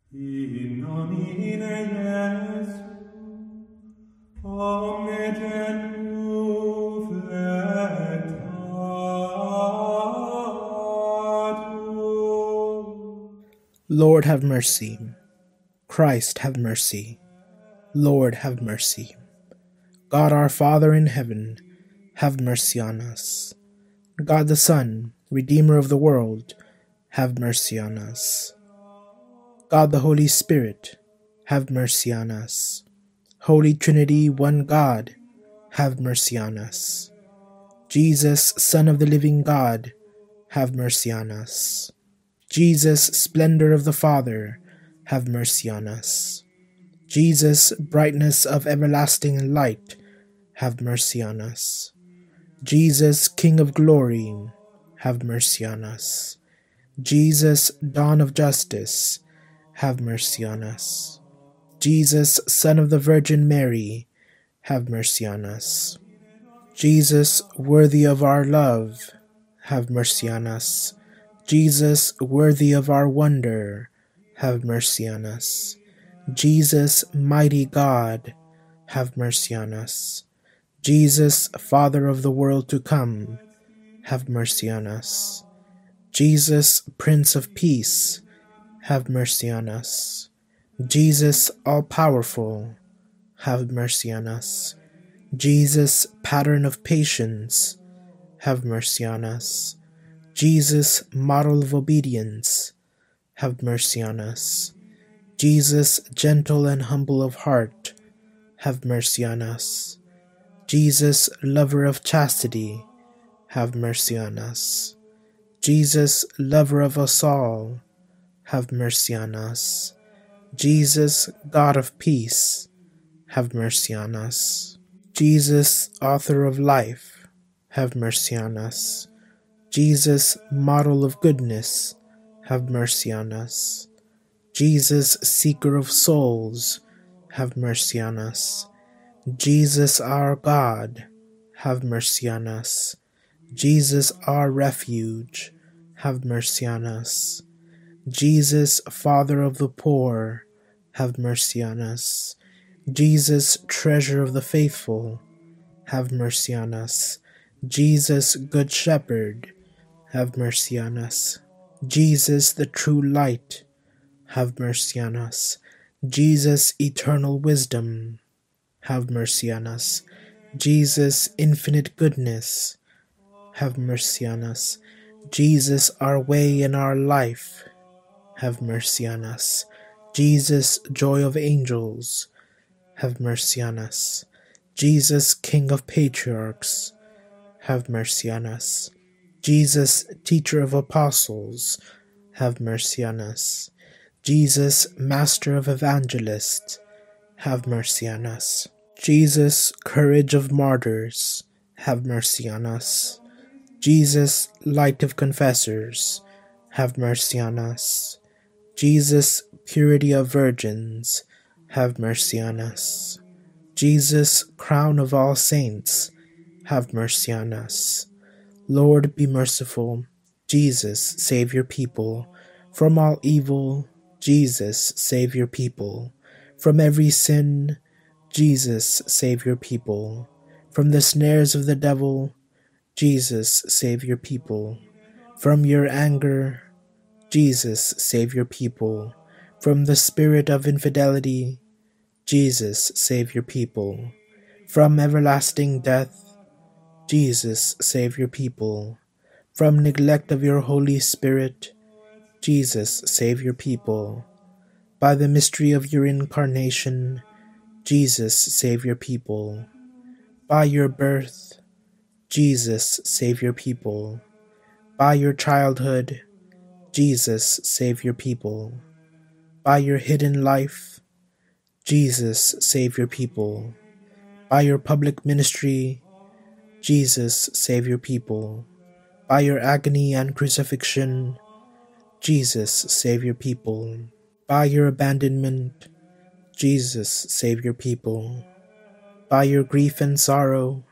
In nomine Iesu, omne genuflectatur. Lord have mercy. Christ have mercy. Lord have mercy. God our Father in heaven, have mercy on us. God the Son, Redeemer of the world, have mercy on us. God the Holy Spirit, have mercy on us. Holy Trinity, one God, have mercy on us. Jesus, Son of the living God, have mercy on us. Jesus, splendor of the Father, have mercy on us. Jesus, brightness of everlasting light, have mercy on us. Jesus, King of glory, have mercy on us. Jesus, dawn of justice, have mercy on us. Jesus, Son of the Virgin Mary, have mercy on us. Jesus, worthy of our love, have mercy on us. Jesus, worthy of our wonder, have mercy on us. Jesus, mighty God, have mercy on us. Jesus, Father of the world to come, have mercy on us. Jesus, Prince of Peace, have mercy on us. Jesus, all-powerful, have mercy on us. Jesus, pattern of patience, have mercy on us. Jesus, model of obedience, have mercy on us. Jesus, gentle and humble of heart, have mercy on us. Jesus, lover of chastity, have mercy on us. Jesus, lover of us all, have mercy on us. Jesus, God of peace, have mercy on us. Jesus, author of life, have mercy on us. Jesus, model of goodness, have mercy on us. Jesus, seeker of souls, have mercy on us. Jesus, our God, have mercy on us. Jesus, our refuge, have mercy on us. Jesus, Father of the poor, have mercy on us. Jesus, treasure of the faithful, have mercy on us. Jesus, good shepherd, have mercy on us. Jesus, the true light, have mercy on us. Jesus, eternal wisdom, have mercy on us. Jesus, infinite goodness, have mercy on us. Jesus, our way and our life, have mercy on us. Jesus, joy of angels, have mercy on us. Jesus, King of patriarchs, have mercy on us. Jesus, teacher of apostles, have mercy on us. Jesus, master of evangelists, have mercy on us. Jesus, courage of martyrs, have mercy on us. Jesus, light of confessors, have mercy on us. Jesus, purity of virgins, have mercy on us. Jesus, crown of all saints, have mercy on us. Lord, be merciful. Jesus, save your people. From all evil, Jesus, save your people. From every sin, Jesus, save your people. From the snares of the devil, Jesus, save your people. From your anger, Jesus, save your people. From the spirit of infidelity, Jesus, save your people. From everlasting death, Jesus, save your people. From neglect of your Holy Spirit, Jesus, save your people. By the mystery of your incarnation, Jesus, save your people. By your birth, Jesus, save your people. By your childhood, Jesus, save your people. By your hidden life, Jesus, save your people. By your public ministry, Jesus, save your people. By your agony and crucifixion, Jesus, save your people. By your abandonment, Jesus, save your people. By your grief and sorrow,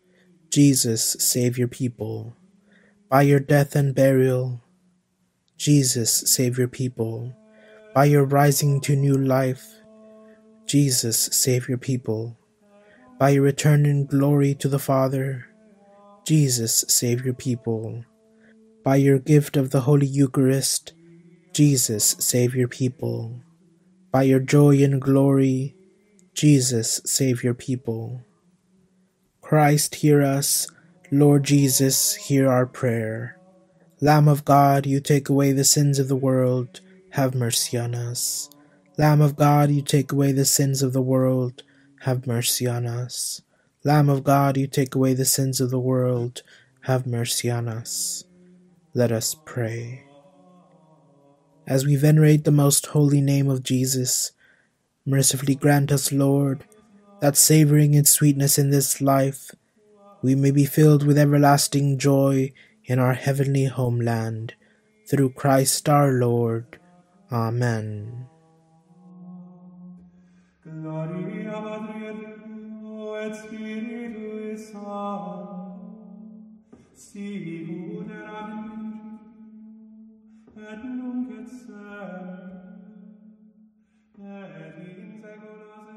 Jesus, save your people. By your death and burial, Jesus, save your people. By your rising to new life, Jesus, save your people. By your return in glory to the Father, Jesus, save your people. By your gift of the Holy Eucharist, Jesus, save your people. By your joy and glory, Jesus, save your people. Christ, hear us. Lord Jesus, hear our prayer. Lamb of God, you take away the sins of the world, have mercy on us. Lamb of God, you take away the sins of the world, have mercy on us. Lamb of God, you take away the sins of the world, have mercy on us. Let us pray. As we venerate the most holy name of Jesus, mercifully grant us, Lord, that savoring its sweetness in this life, we may be filled with everlasting joy in our heavenly homeland. Through Christ our Lord. Amen. Gloria Patri et Filio et Spiritui Sancto, sicut erat in principio, et nunc et semper, et in saecula